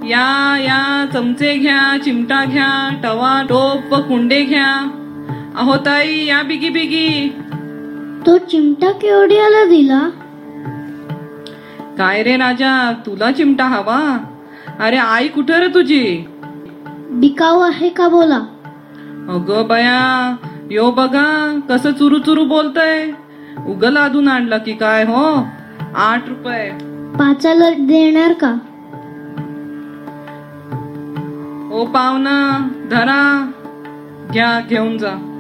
या चमचे घ्या, चिमटा घ्या, तवा टोप व कुंडे घ्या. अहो ताई, या बिगी बिगी. तो चिमटा केवढ्याला दिला? काय रे राजा, तुला चिमटा हवा? अरे आई कुठे रे तुझी? बिकाऊ आहे का बोला? अगं बया, यो बघा कसं चुरू चुरू बोलतय. उगल लादून आणलं की काय हो? 8 रुपये. 5 देणार का? ओ पाहुणा, धरा, घ्या, घेऊन जा.